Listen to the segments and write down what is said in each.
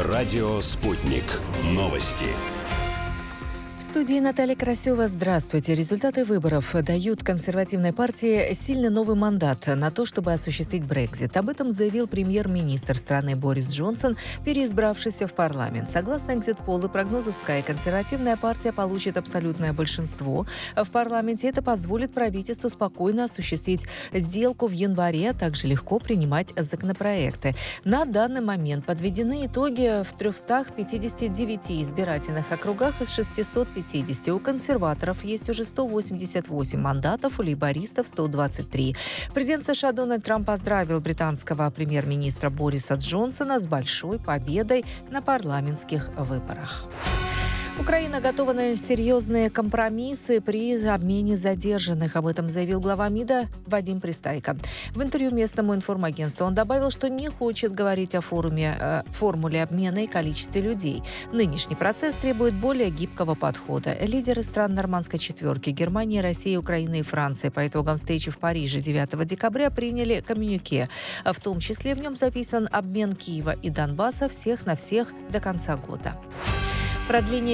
Радио «Спутник». Новости. В студии Наталья Красева. Здравствуйте. Результаты выборов дают консервативной партии сильный новый мандат на то, чтобы осуществить Брексит. Об этом заявил премьер-министр страны Борис Джонсон, переизбравшийся в парламент. Согласно экзит-полу и прогнозу Sky, консервативная партия получит абсолютное большинство в парламенте. Это позволит правительству спокойно осуществить сделку в январе, а также легко принимать законопроекты. На данный момент подведены итоги в 359 избирательных округах из 650. У консерваторов есть уже 188 мандатов, у лейбористов 123. Президент США Дональд Трамп поздравил британского премьер-министра Бориса Джонсона с большой победой на парламентских выборах. Украина готова на серьезные компромиссы при обмене задержанных. Об этом заявил глава МИДа Вадим Пристайко. В интервью местному информагентству он добавил, что не хочет говорить о формуле обмена и количестве людей. Нынешний процесс требует более гибкого подхода. Лидеры стран нормандской четверки – Германии, России, Украины и Франции – по итогам встречи в Париже 9 декабря приняли коммюнике. В том числе в нем записан обмен Киева и Донбасса всех на всех до конца года. Продление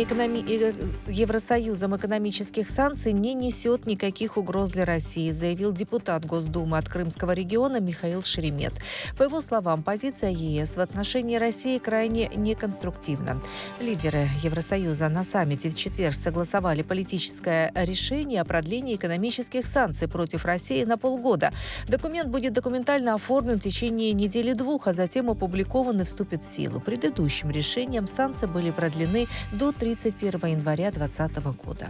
Евросоюзом экономических санкций не несет никаких угроз для России, заявил депутат Госдумы от Крымского региона Михаил Шеремет. По его словам, позиция ЕС в отношении России крайне неконструктивна. Лидеры Евросоюза на саммите в четверг согласовали политическое решение о продлении экономических санкций против России на полгода. Документ будет документально оформлен в течение недели-двух, а затем опубликован и вступит в силу. Предыдущим решением санкции были продлены до 31 января 2020 года.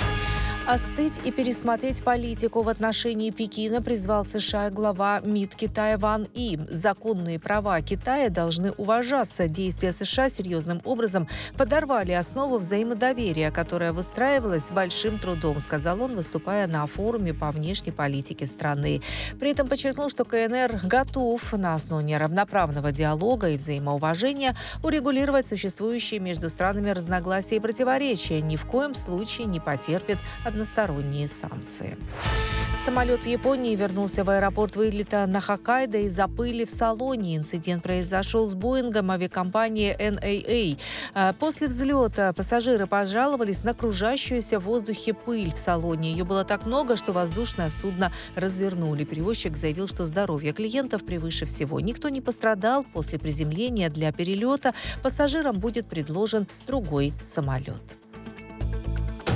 Остыть и пересмотреть политику в отношении Пекина призвал США глава МИД Китая Ван И. Законные права Китая должны уважаться. Действия США серьезным образом подорвали основу взаимодоверия, которая выстраивалась с большим трудом, сказал он, выступая на форуме по внешней политике страны. При этом подчеркнул, что КНР готов на основе равноправного диалога и взаимоуважения урегулировать существующие между странами разногласия и противоречия. Ни в коем случае не потерпит односторонние санкции. Самолет в Японии вернулся в аэропорт вылета на Хоккайдо из-за пыли в салоне. Инцидент произошел с Боингом авиакомпании NAA. После взлета пассажиры пожаловались на кружащуюся в воздухе пыль в салоне. Ее было так много, что воздушное судно развернули. Перевозчик заявил, что здоровье клиентов превыше всего. Никто не пострадал. После приземления для перелета пассажирам будет предложен другой самолет.